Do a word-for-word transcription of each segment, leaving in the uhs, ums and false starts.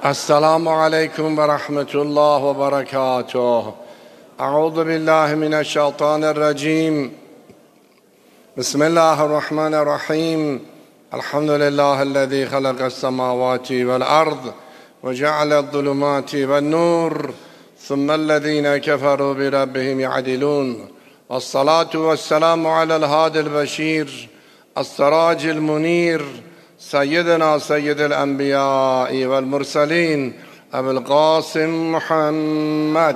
السلام عليكم ورحمة الله وبركاته. أعوذ بالله من الشيطان الرجيم. بسم الله الرحمن الرحيم. الحمد لله الذي خلق السماوات والأرض وجعل الظلمات والنور ثم الذين كفروا بربهم يعدلون، والصلاة والسلام على الهادي البشير السراج المنير سيدنا سيد الأنبياء والمرسلين أبي القاسم محمد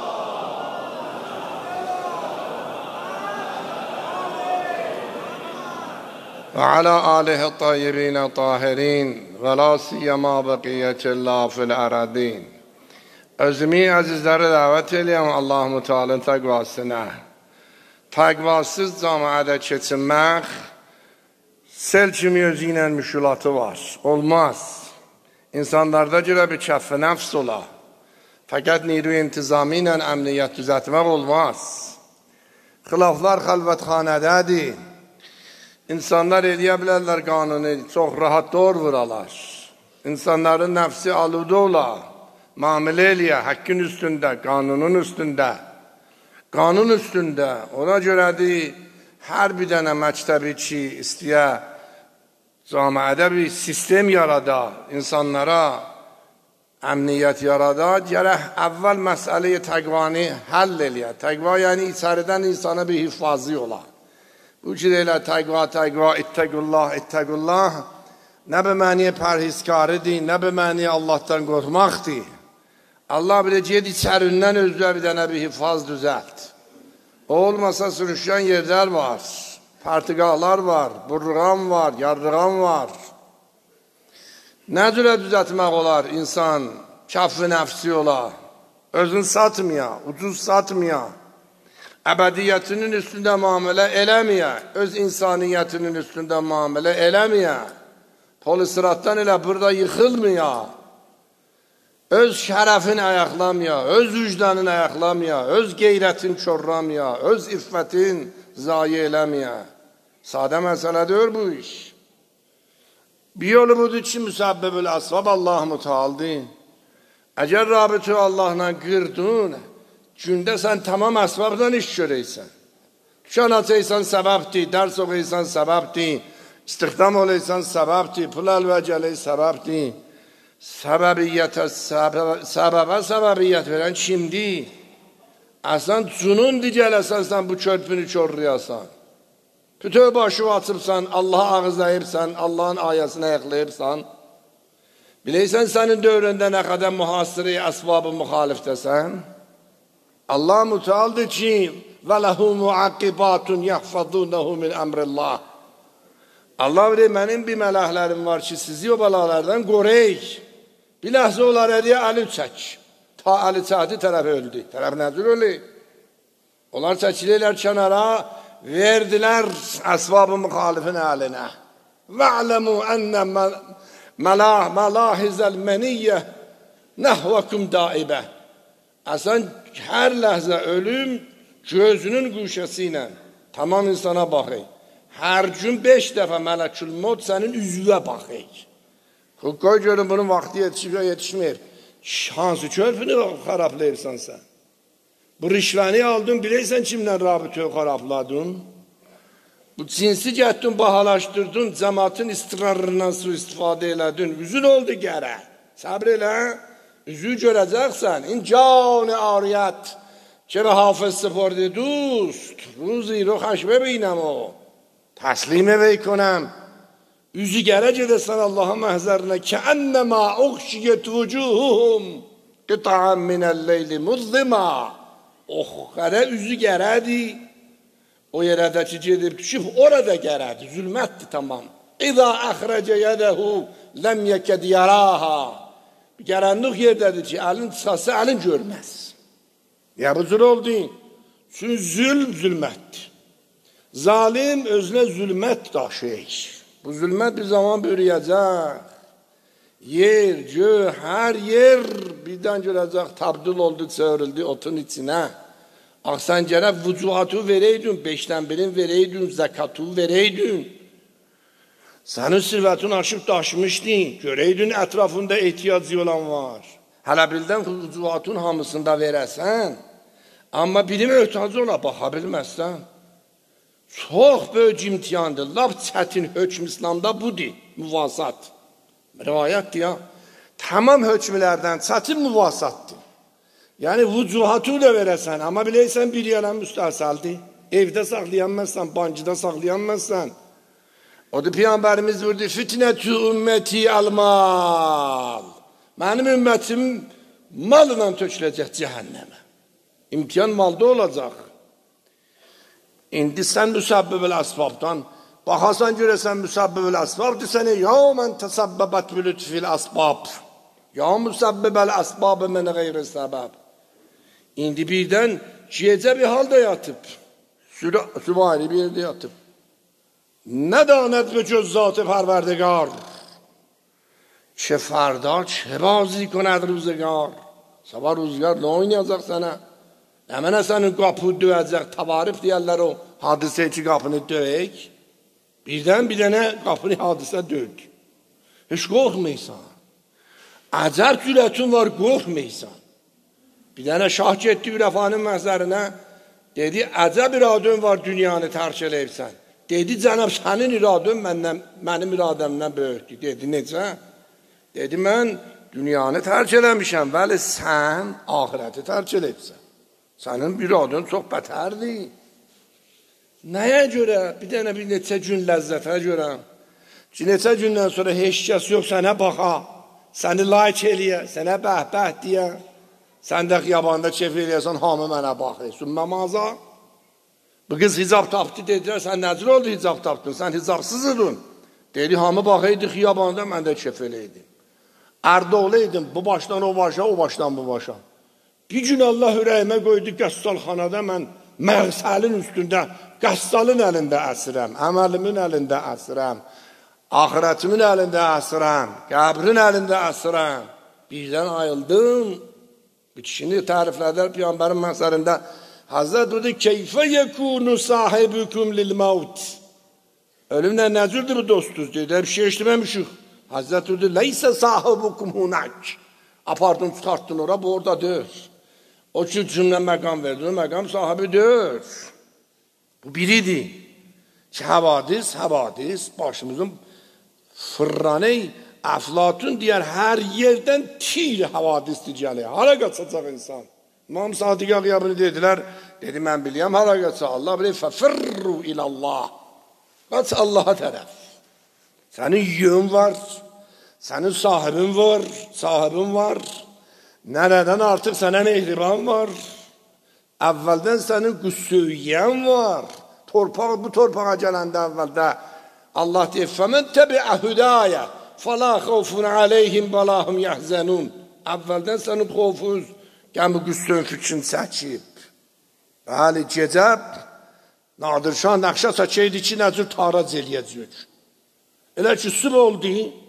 وعلى آله الطيبين الطاهرين ولا سيما بقية الله في الأراضين. Özümü azizləri dəvət eləyəm Allah-u Teala'nın təqvasına. Təqvasız camiədə keçinmək sel kimi özü ilə müşkülatı var. Olmaz. İnsanlarda görə bir kəff-i nəfs ola. Fəqət niyru intizami ilə əmniyyət düzətmək olmaz. Xilaflar xəlvətxanədədir. İnsanlar eləyə bilərlər qanunu, çox rahat doğru vuralar. İnsanların nəfsi aludə ola. Muamele eləyə, hakkın üstündə, qanunun üstündə. Qanun üstündə. Ona görədir, hər bir dənə məktəbi ki, istəyə camiədə bir sistem yarada, insanlara əmniyyət yarada, gərək əvvəl məsələyi təqvani həll eləyə. Təqva yəni içəridən insana bir hifazı ola. Bu ki deyilər təqva, təqva, ittəqullah, ittəqullah, nə bir məniyə pərhizkarıdır, nə bir məniyə Allahdan qorxmaqdır. Allah biləcək içərindən özünə bir dənə bir hifaz düzəlt. O olmasa sürüşən yerlər var, partiqalar var, burğan var, yardığan var. Nə cürə düzətmək olar insan, kəff-i nəfsi ola, özünü satmaya, ucuz satmaya, əbədiyyətinin üstündə müamilə eləməyə, öz insaniyyətinin üstündə müamilə eləməyə, polisiratdan elə burada yıxılmaya, öz şərəfini ayaqlamaya, öz vicdanını ayaqlamaya, öz qeyrətini çorlamaya, öz iffətin zayi eləməyə. Sadə məsələdir bu iş. Bir yolu budur ki, müsəbbibül əsvab Allah-u Teala'dır. Əgər rabitə Allahla qırdın, gündə sən tamam əsvabdan iş görəysən. Dükkan açaysan səbəbdir, dərs oxuysan səbəbdir, istihdam olaysan səbəbdir, pul əlvə gələk səbəbdir. Səbəbiyyətə, səbəbə səbəbiyyət verən kimdir? Əsən cunundur gələsən sən bu körpünü körrüyasan. Bütün başı açıbsan, Allah'a ağızlayıbsan, Allah'ın ayəsini ayaqlayıbsan. Biləysən sənin dövründə nə qədər mühasiri əsbabı müxalifdəsən? Allah mütealdır ki, وَلَهُ مُعَقِّبَاتٌ يَحْفَظُونَهُ مِنْ أَمْرِ اللّٰهِ. Allah bilir, mənim bir mələklərim var ki, sizi o balalardan qoruyək. Bir ləhzə olar ədiyə əli çək. Ta əli çəkdi, tərəf öldü. Tərəf nəzir ölü? Onlar çəkilirlər kənara, verdilər əsbab-ı müxalifin əlinə. وَعْلَمُوا أَنَّ مَلَاهِزَ الْمَنِيَّ نَحْوَكُمْ دَائِبَ. Əsən hər ləhzə ölüm gözünün quşəsi ilə tamam insana baxır. Hər gün beş dəfə mələkül mot sənin üzvə baxır. Qoy görün bunun vaxtı yetişir, yetişmir. Hansı körpünü xarablayırsan sən? Bu rişvəni aldın, biləysən kimlə rabitə xarabladın? Bu cinsi gətdin, bahalaşdırdın, cəmatın istirarından su istifadə elədin. Üzün oldu gərə. Səbr elə, üzü görəcəksən. İn can-ı ariyət ki به حافظ سپرده دوست روزی رخش ببینم و تسلیم وی کنم. Üzü gərə gedəsən Allah'a məhzərinə ki, ennəmə uxşiyyət vücuhum qita'an minəl-leyli muzlima. Ox, qərə üzü gərədir. O yerədə ki, gedib düşüb, orada gərədir, zülmətdir tamam. İza əxrəcə yədəhu ləm yəkəd yaraha. Gərənlik yerdədir ki, əlin çıxası, əlin görməz. Ya bu cür oldu. Çünki zülm zülmətdir. Zalim özünə zülmət daşıyır. Bu zülmət bir zaman bürüyəcək. Yer, gö, hər yer birdən görəcək, tabdil oldu, çevrildi otun içinə. Ax, sən gərək vücuhatı verəydin, beşdən birin verəydin, zəkatı verəydin. Senin sirvetini aşıp taşmışdın. Göreydin etrafında ihtiyacı olan var. Hələ bildən hücuvatın hamısında verəsən. Amma biri möhtacı ola baxa bilməzsən. Çox böyük imtihandır. Lap çətin hökm İslamda budur. Müvasat. Rivayətdir ya. Tamam hökmlərdən çətin müvasatdır. Yəni vücuhatı da verəsən. Amma biləysən bir yerə müstəsəldir. Evdə saxlayanməzsən, bancıda saxlayanməzsən. O da Peyğəmbərimiz buyurdu, fitnetü ümmeti almal. Mənim ümmətim malla töküləcək cəhənnəmə. İmtihan malda olacaq. İndi sən müsəbbəbəl əsbabdan, baxasan görəsən müsəbbəbəl əsbabdır sənə, ya mən təsəbbəbət bülütfil əsbab. Ya müsəbbəbəl əsbabı mənə qeyri səbəb. İndi birdən gecə bir halda yatıb, süvari bir yerdə yatıb. Nə danet به جز ذات پروردگار چه فردا چه بازی کند روزگار sabah روزگار ne oynayacaq sənə həmənə sənin qapı döyəcək tavarif deyərlər o hadisə ki qapını döyək birdən bir dənə qapını hadisə döydü heç qorxmaysan acər cürətin var qorxmaysan bir dənə şah getdi Ürəfanın məhzərinə dedi əcəb iradın var dünyanı tərk eləyibsən dedi cənab sənin iradın məndən, mənim iradəmdən böyükdür. Dedi necə? Dedi mən dünyanı tərk eləmişəm, vəli sən ahirəti tərk eləyibsən. Sənin iradın çox bətərdir. Nəyə görə? Bir dənə bir neçə gün ləzzətə görə. Ki neçə gündən sonra heç kəs yox sənə baxa, səni like eləyə, sənə bəh-bəh deyə. Sən də xiyabanda keyf eləyəsən, hamı mənə baxır. Sümmə maza. Bu kız hicab tapdı dediler, sen necir oldu hicab tapdın, sen hicabsız idin. Dedi, hamı baxaydı xiyabanda, mən də kef eləydim. Ərdə olaydım, bu başdan o başa, o başdan bu başa. Bir gün Allah ürəyimə qoydu qəssalxanada, mən məğsəlin üstündə, qəssalın əlində əsirəm, əməlimin əlində əsirəm, ahirətimin əlində əsirəm, qəbrin əlində əsirəm. Birdən ayıldım, bir kişini təriflədər Peyğəmbərin məhzərində, Hazret dedi, keyfe yekunu sahibukum lil maut. Ölümle necirdir bu dostuz dedi. Bir şey işlememişik. Hazret dedi, leyse sahibukum hunak. Apardın çıkarttın oraya, bu orada dör. O için cümle mekam verdi. O mekam sahibi dör. Bu biriydi. Ki havadis, havadis, başımızın fırranı, Aflatun diğer her yerden tir havadistir gəlir. Hara qaçacaq insan? İmam Sadiqə qiyabını dediler. Dedi, mən biliyəm, hara qaçsa Allah bilir. Fəfirru ilallah. Qaç Allaha tərəf. Sənin yön var. Sənin sahibin var. Sahibin var. Nərədən artıq sənə mehriban var. Əvvəldən sənin qüssüyyən var. Torpaq, bu torpağa gələndə əvvəldə Allah deyir, fəmən təbiə hüdayə. فَلَا خَوْفٌ عَلَيْهِمْ وَلَا هُمْ يَحْزَنُونَ. Əvvəldən sənin xofuz, qəmi qüssün fikrin çəkib. Bəli, gecə Nadir Şah nəqşə çəkəydi ki, nəcür tarac eləyəcək. Elə ki, süb oldu,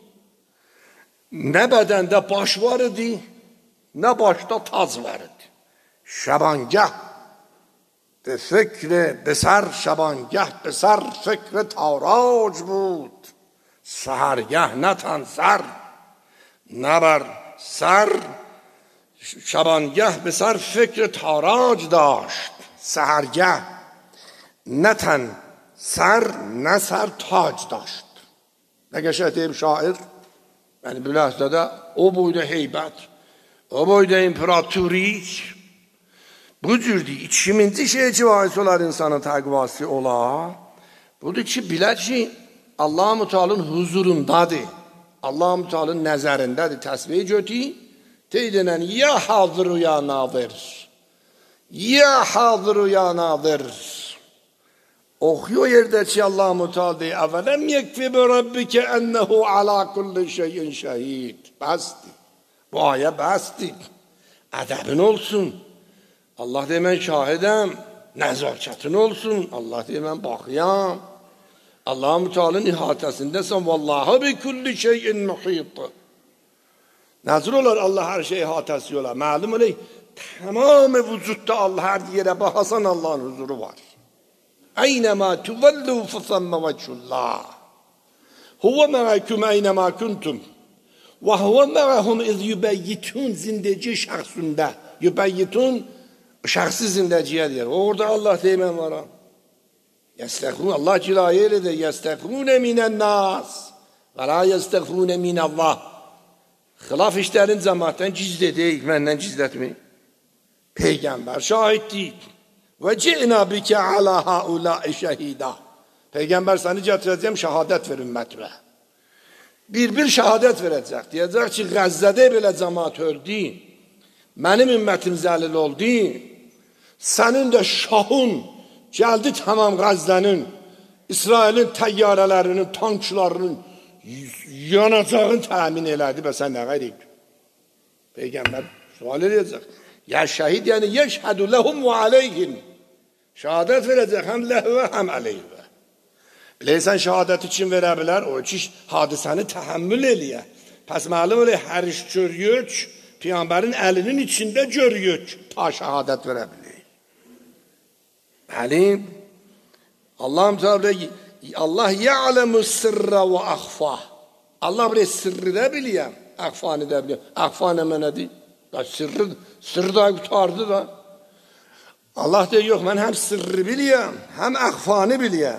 nə bədəndə baş var idi, nə başda tac var idi. Şəbangəh, be fikri, besər şəbangəh, besər fikri tarac bud. Səhərgəh nə tan sər, nə bər sər, şəbangəh به سر فکر تاراج داشت سحرگه نه تن سر نه سر تاج داشت. Ne geçer şair? Yani bilhassa da o boyda heybet, o boyda imparatorlik, bu cürdü ikiminci şey civayet olar insanın təqvası ola. Budur ki, bilə ki, Allah-u Teala'nın huzurundadır. Allah-u Teala'nın nəzərindədir. Təsbih götü, Teydenen ya hazır ya nadir. Ya hazır ya nadir. Okuyor yerde ki Allah-u Teala diye evelem yekfi bi rabbike ennehu ala kulli şeyin şehid. Basti. Bu aya basti. Edebin olsun. Allah diye ben şahidem. Nezaketin olsun. Allah diye ben bakıyam. Allah-u Teala'nın ihatesindesen vallahi bi kulli şeyin muhit. Nazır olar Allah her şeyi hatası olar. Malum olay tamamı vücutta Allah her yere bahasan Allah'ın huzuru var. Aynema tuvallu fesemme veçullah. Huve me'akum eynema kuntum. Ve huve me'ahum iz yubeyyitun zindeci şahsında. Yubeyyitun şahsı zindeciye diyor. Orada Allah deymen var ha. Yestekûn, Allah cilaye eyledi. Yestekûne minen nas. Ve la yestekûne minallah. Xilaf işlerin cemaatden cizde deyik, menden cizletmeyin. Peygamber şahit değil. Ve ci'na bike ala haulâi şehîdâ. Peygamber seni getireceğim, şehadet ver ümmetime. Bir bir şehadet verecek. Diyecek ki Gazze'de bile cemaat öldü. Benim ümmetim zelil oldu. Senin de şahın geldi tamam Gazze'nin, İsrail'in teyyarelerinin, tankçılarının yanacağını təmin elədi və sən nə qayır? Peygamber sual edecek. Ya şehit yani yeşhedü lehum ve aleyhim. Şehadet verecek hem lehve hem aleyhve. Bileysen şehadet için verebilir, o için hadisəni təhəmmül eləyə. Pəs məlum elə hər iş görüyük, Peygamberin elinin içinde görüyük, ta şehadet verebilir. Bəli, Allah'ım Teala Allah ya'lemu sirra ve akhfa. Allah buraya sırrı da biliyor, akhfanı da biliyor. Akhfa ne menedir? Da sırrı, sırrı da kurtardı da. Allah diyor yok, ben hem sırrı biliyorum, hem akhfanı biliyorum.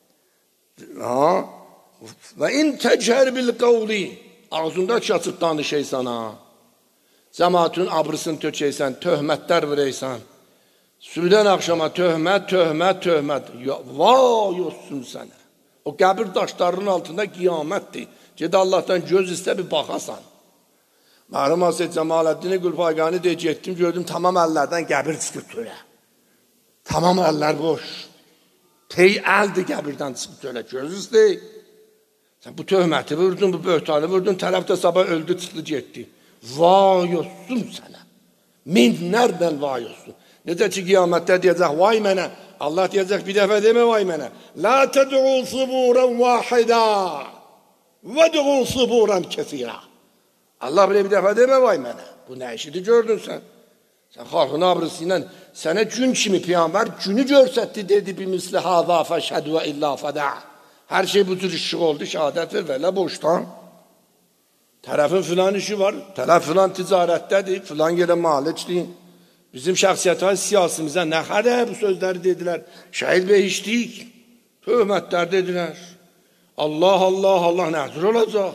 Ha? Ve in techer bil kavli. Ağzında açık danışıysan ha. Cemaatın abrısını tökeysen, töhmetler vereysen. Sübdən akşama töhmet, töhmet, töhmet. Vay olsun sana. O qəbir daşlarının altında kıyamettir. Ged Allah'tan göz iste bir bakasan. Mərhum Hazreti Cemalettin Gülpayganı deyəcək etdim, gördüm tamam əllərdən qəbir çıxıb tölə. Tamam əllər boş. Tey əldir qəbirdən çıxıb tölə. Göz iste. Sen bu töhməti vurdun, bu böhtanı vurdun, tərəfdə sabah öldü, çıxdı, getdi. Vay olsun sana. Minlərdən vay olsun. Necə ki qiyamətdə deyəcək, vay mənə. Allah deyəcək, bir dəfə demə vay mənə. La təd'u suburan vahidə və d'u suburan kəsirə. Allah belə bir dəfə demə vay mənə. Bu nə işidir gördün sən? Sən xalqın abrısı ilə sənə gün kimi Peyğəmbər günü görsətdi, dedi bir misli hâzâ fəşhəd və illâ fədâ. Hər şey bu tür işıq oldu, şəhadət ver, vələ boşdan. Tərəfin filan işi var, tərəf filan ticarətdədir, filan yerə malikdir. Bizim şəxsiyyətə, siyasimizə nə qədər bu sözləri dedilər. Şəhid behişdik, töhmətlər dedilər. Allah, Allah, Allah nədir olacaq?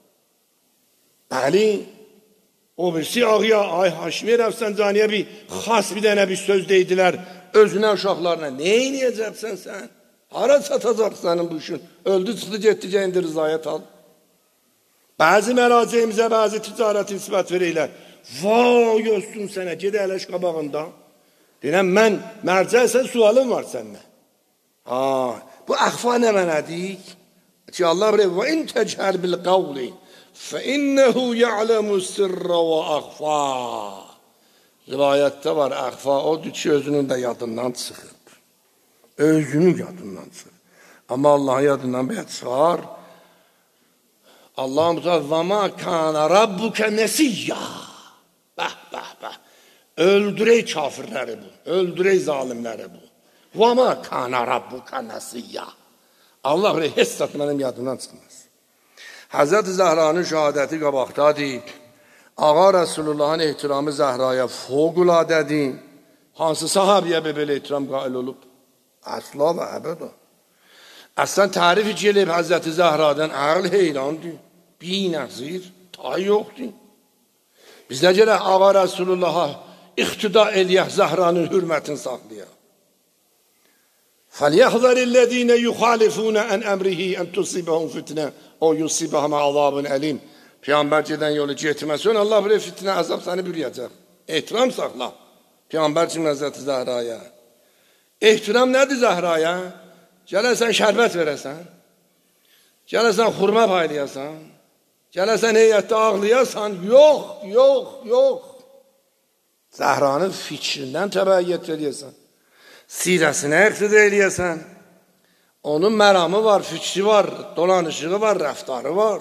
Bəli, o birisi ağıya, ay Haşimi Rəfsəncaniyə bir xas bir dənə bir söz deyidilər. Özünə, uşaqlarına, nə eləyəcəksən sən? Hara çatacaq sənin bu işin? Öldü, çıxdı, getdicə indi rızayət al. Bəzi məracəyimizə, bəzi ticarət nisbət verəylər. Vay olsun sənə, gedə ələş qabağında. Deyirəm, mən mərcəysən sualım var səninlə. Ha, bu əxfa nə mənədik? Ki Allah bilir, və in təcər bil qavli, fə innəhu ya'ləmu sirra və əxfa. Rivayətdə var, əxfa odur ki, özünün də yadından çıxıb. Özünün yadından çıxıb. Amma Allah'ın yadından belə çıxar. Allah'ın mütəl, və mə kənə rabbukə nesiyyə. Bəh, bəh, bəh. Öldürək kafirləri bu. Öldürək zalimləri bu. Və mə kənə rabbuka nesiyyə. Allah belə heç zat mənim yadımdan çıxmaz. Həzrət Zəhranın şəhadəti qabaqdadır. Ağa Resulullahın ehtiramı Zəhraya fövqülədədir. Hansı sahabiyə belə ehtiram qail olub? Əsla və əbədə. Əslən tərif edilib Həzrət Zəhradan əql heyrandır. Binəzir, tay yoxdur. Biz nə gələk Ağa Resulullah'a iqtida eləyək, Zəhranın hürmətini saxlayaq. فَلْيَحْذَرِ الَّذ۪ينَ يُخَالِفُونَ اَنْ اَمْرِهِ اَنْ تُصِبَهُمْ فِتْنَةً اَوْ يُصِبَهُمْ عَذَابٌ أَلِيمٌ. Peygamber gedən yolu getməsən, Allah belə fitnə, əzab səni bürüyəcək. Ehtiram saxla. Peygamber üçün Həzrəti Zəhraya. Ehtiram nədir Zəhraya? Gələsən şərbət verəsən. Gələsən xurma paylayasan. Gələsən heyətdə ağlayasan. Yox, yox, yox. Zəhranın fikrindən təbəyyət edəsən. Sirəsinə iqtidə eləyəsən. Onun məramı var, fikri var, dolanışığı var, rəftarı var.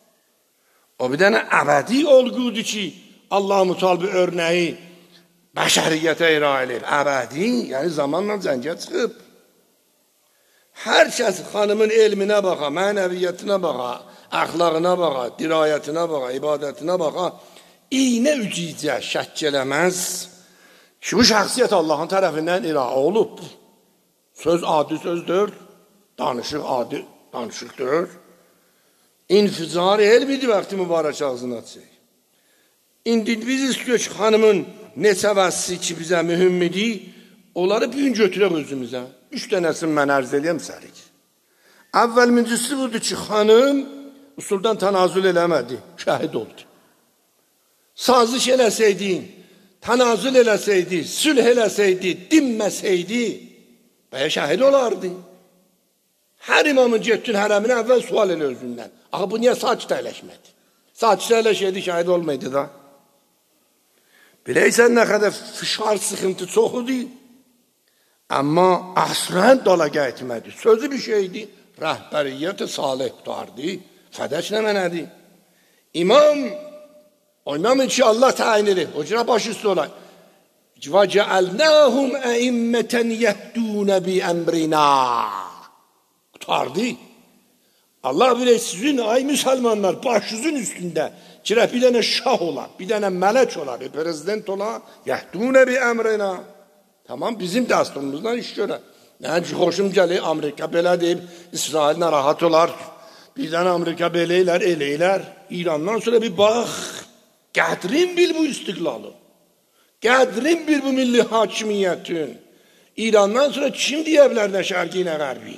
O bir dənə əbədi olgudur ki, Allah mütal bir örnəyi bəşəriyyətə ira eləyib. Əbədi, yəni zamanla cəngə çıxıb. Hər kəs xanımın elminə baxa, mənəviyyətinə baxa, əxlaqına baxa, dirayətinə baxa, ibadətinə baxa, iynə ücicə şəkk eləməz ki, bu şəxsiyyət Allahın tərəfindən iraə olub. Söz adi sözdür, danışıq adi danışıqdır. İnfizar elmidir vaxtı mübarək ağzını açıq. İndi biz istiyor ki, xanımın neçə vəssi ki, bizə mühümmidir, onları bir gün götürək özümüzə. Üç dənəsini mən ərz edəyəm sərik. Əvvəl müncüsü budur ki, xanım usuldan tənazül eləmədi, şəhid oldu. Sazış eləsəydi, tənazül eləsəydi, sülh eləsəydi, dinməsəydi, bəyə şəhid olardı. Hər imamın getdin hərəminə əvvəl sual elə özündən. Axı, bu niyə sakit əyləşmədi? Sakit əyləşəydi, şəhid olmaydı da. Biləysən nə qədər fişar sıxıntı çoxudur. Amma əslən dala gəlmədi. Sözü bir şeydi, rəhbəriyyət-i salih qutardı. Fədəç nə mənədir? İmam, o imamın ki, Allah təyin edir. O cürə baş üstü olay. Və cəəlnəhum əimmətən yəhdunə bi əmrinə. Qutardı. Allah bilir, sizin ay müsəlmanlar başınızın üstündə girə bir dənə şah olar, bir dənə mələk olar, bir prezident olar, yəhdunə bi əmrinə. Tamam, bizim dəsturumuzdan iş görər. Yəni ki, xoşum gəlir, Amerika belə deyib, İsrail narahat olar, birdən Amerika belə eylər, eləylər. İrandan sonra bir bax, qədrin bil bu istiqlalı, qədrin bil bu milli hakimiyyətin. İrandan sonra kim deyə bilər nə şərqi, nə qərbi?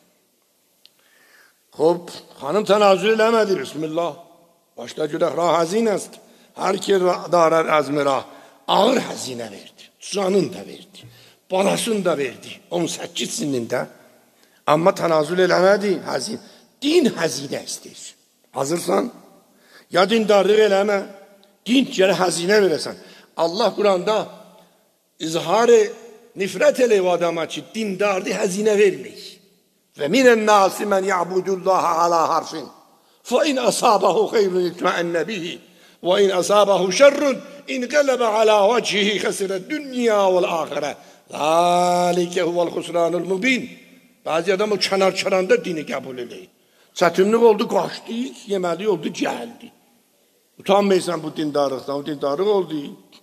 Xob, xanım tənazül eləmədi, bismillah. Başda görək, rah həzinəst. Hər ki darar əzmi rah, ağır həzinə verdi, canın da verdi, balasını da verdi, on səkkiz sinində. Amma tənazül eləmədi, həzin. Din həzinə istəyir. Hazırsan? Ya dindarlıq eləmə, din gələ həzinə verəsən. Allah Quranda izhar-ı nifrət eləyib adama ki, dindardı həzinə verməyik. Və minən nasi mən ya'budullaha ala harfin. Fə in asabahu xeyrun itma'ənnə bihi. Və in asabahu şərrun in qələbə ala vəcihi xəsirə dünya vəl-axirə. Zəlikə huvəl xusranul mubin. Bəzi adam o kənar-kəranda dini qəbul eləyir. Çətinlik oldu, qaçdı, yeməli oldu, cəhəldi. Utanmayırsan bu dindarlıqdan, o dindarlıq oldu.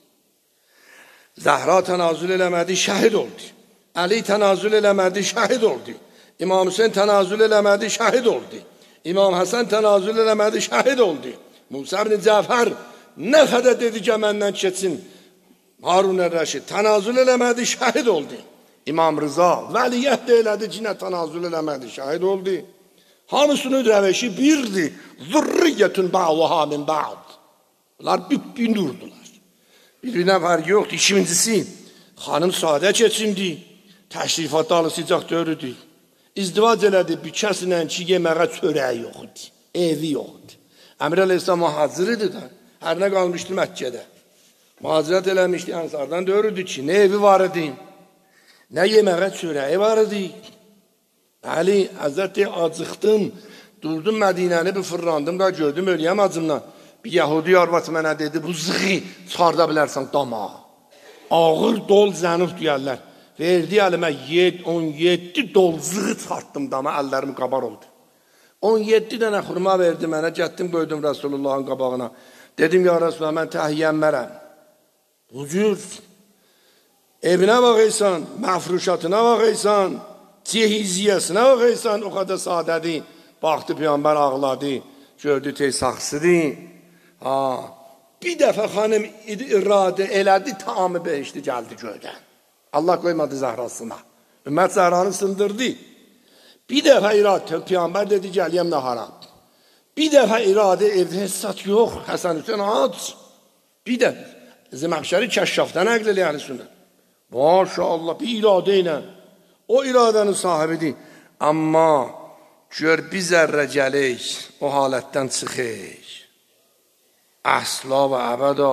Zəhra tənazül eləmədi, şəhid oldu. Əli tənazül eləmədi, şəhid oldu. İmam Hüseyin tənazül eləmədi, şəhid oldu. İmam Həsən tənazül eləmədi, şəhid oldu. Musa ibn Cəfər nə qədər dedi ki, məndən keçsin. Harun Ər-Rəşid tənazül eləmədi, şəhid oldu. İmam Rıza vəliyyət də elədi ki, nə tənazül eləmədi, şəhid oldu. Hamısının rəvəşi birdir. Zürriyyətün ba'luha min ba'd. Bunlar bir nurdular. Bir-birinə fərqi yoxdur. İkincisi, xanım sadə keçindi. Təşrifatda alısıcaq dörüdür. İzdivac elədi, bir kəsinlə ki, yeməğə çörəyi yox idi, evi yox idi. Əmir Əleyhisselam mühacir idi da, hər nə qalmışdı Məkkədə. Mühacirət eləmişdi, ənsardan dörüdür ki, nə evi var idi, nə yeməğə çörəyi var idi. Əli, Həzrəti acıqdım, durdum Mədinəni bir fırlandım da gördüm, öləyəm acımdan. Bir Yahudi arvat mənə dedi, bu zığı çıxarda bilərsən dama. Ağır dol zənuf deyərlər. Verdi əlimə on yeddi dolzığı çıxartdım dama, əllərim qabar oldu. on yeddi dənə xurma verdi mənə, gətdim, qoydum Rəsulullahın qabağına. Dedim, ya Rəsulullah, mən təhiyyənmərəm. Bu cür, evinə baxıysan, məfruşatına baxıysan, cehiziyyəsinə baxıysan, o qədər sadədir. Baxdı, Peyğəmbər ağladı, gördü, tez saxsıdır. Ha, bir dəfə xanım iradə elədi, tamı behişdi, gəldi göydən. Allah qoymadı Zəhrasına. Ümmət Zəhranı sındırdı. Bir dəfə iradə, Peyğəmbər dedi, gəliyəm nahara. Bir dəfə iradə evdə hissat yox, Həsən Hüseyin aç. Bir dəfə, Zəməxşəri kəşşafdan əql eləyəli sünnət. Maşallah, bir iradə ilə. O iradənin sahibidir. Amma gör bir zərrə gəlik, o halətdən çıxır. Əsla və əbəda.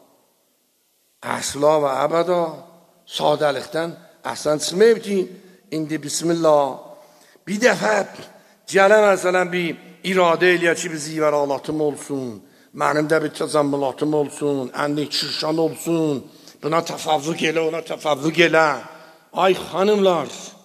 Əsla və əbəda. Sadəlikdən əhsən çıxmayıb ki, indi bismillah. Bir dəfə gələ məsələn bir iradə eləyər ki, bir zivəralatım olsun, mənim də bir təzəmmulatım olsun, ənlik şirşan olsun, buna təfavvüq elə, ona təfavvüq elə. Ay xanımlar,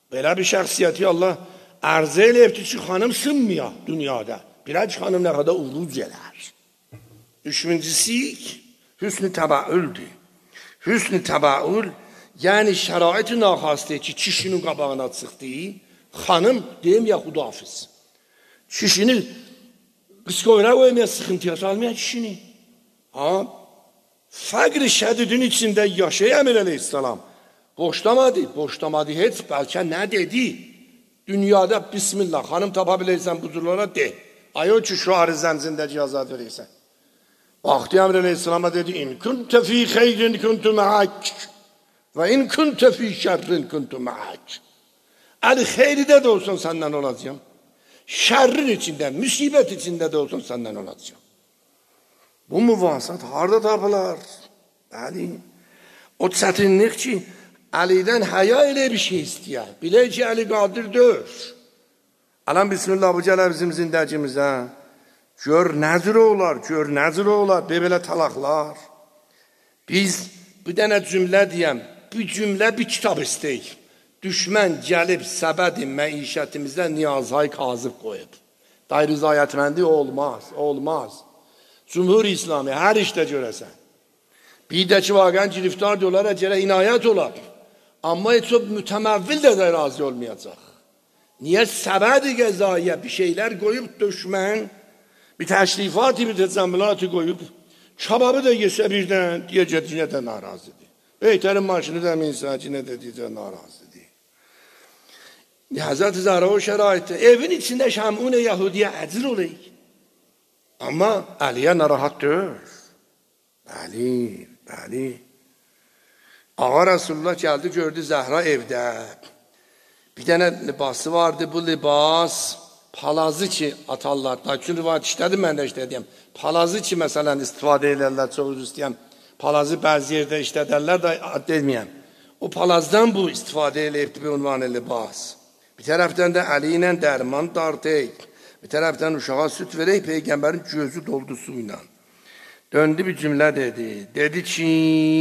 Belə bir şəxsiyyəti Allah ərzə eləyibdir ki, xanım sınmıyor dünyada. Bilək xanım nə qədər uğruc elər. Üçüncüsü hüsn-i təbəüldür. Hüsn-i təbəül, yəni şərait-i naxastə ki, kişinin qabağına çıxdı, xanım deyim ya xudafiz. Kişini qısqoyuna qoymaya, sıxıntıya salmaya kişini. Ha? Fəqr-i şədidin içində yaşayan Əmir əleyhissalam. Boşlamadı, boşlamadı heç, bəlkə nə dedi? Dünyada bismillah, xanım tapa biləysən buzurlara de. Ay o ki, şuarı zəncindəki azad verəysən. Baxdı Əmir əleyhissalama dedi, in küntə fi xeyrin küntü məhək və in küntə fi şərrin küntü məhək. Əli xeyridə də olsun səndən olacağım. Şərrin içində, müsibət içində də olsun səndən olacağım. Bu müvasat harada tapılar? Bəli, o çətinlik ki, Əlidən həya elə bir şey istəyər. Bilək ki, Əli qadir dör. Alam bismillah bu gələ bizim zindəcimizə. Gör nəzir olar, gör nəzir olar, belə talaqlar. Biz bir dənə cümlə deyəm, bir cümlə bir kitab istəyik. Düşmən gəlib səbədi məişətimizdə niyazhay kazıb qoyub. Dayı rızayətməndi olmaz, olmaz. Cumhur İslami hər işdə görəsən. Bir də ki, vaqən giriftar diyorlar, gərək inayət olar. Amma heç o mütəməvvil də, də razı olmayacaq. Niyə səbədi qəzaya bir şeylər qoyub düşmən, bir təşrifat-i, bir təzəmmilat-i qoyub, kababı da yesə birdən, deyəcək, yenə də narazıdır. Beytərin maşını da minsə, yenə də deyəcək, narazıdır. Həzrət-i Zəhra o şəraitdə, evin içində Şəmun-i Yahudiyə əcr olayıq. Amma Əliyə narahat deyil. Bəli, bəli. Ağa Rasulullah gəldi, gördü Zəhra evdə. Bir dənə libası vardı, bu libas palazı ki atarlar. Da üçün rivayət işlədim, mən də işlədiyəm. Palazı ki, məsələn, istifadə edirlər, çox üzr istəyəm. Palazı bəzi yerdə işlədərlər də deməyəm. O palazdan bu istifadə eləyibdi bir ünvanı libas. Bir tərəfdən də Əli ilə dərman dartıyıq. Bir tərəfdən uşağa süt verək, Peyğəmbərin gözü doldu su ilə. Döndü bir cümlə dedi. Dedi ki,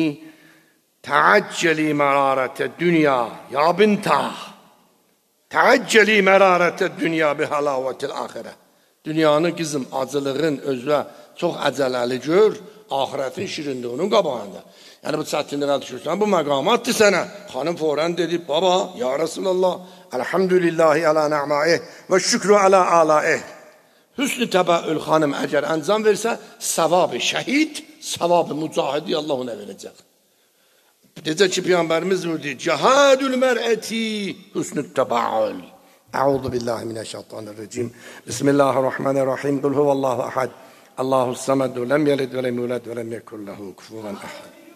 Təəccəli mərarətə dünya, ya bintah. Təəccəli mərarətə dünya bi halavətil axirə. Dünyanın qızım acılığın özünə çox əcələli gör, ahirətin şirinliğinin qabağında. Yəni bu çətinliyə düşürsən, bu məqamatdır sənə. Xanım forən dedi, baba, ya Resulallah, elhamdülillahi ələ nə'maih və şükrü ələ alaih. Hüsn-i təbəül xanım əgər əncam versə, savab-ı şəhid, savab-ı mücahidi Allah ona verəcək. Necə ki, Peyğəmbərimiz buyurdu, cəhədül mər'əti hüsn-i təbəül. Əuzu billahi minəşşeytanirracim. Bismillahirrahmanirrahim. Qul huvallahu əhəd. Allahu səməd. Ləm yəlid və ləm yulad və ləm yekun lehu kufuven əhəd.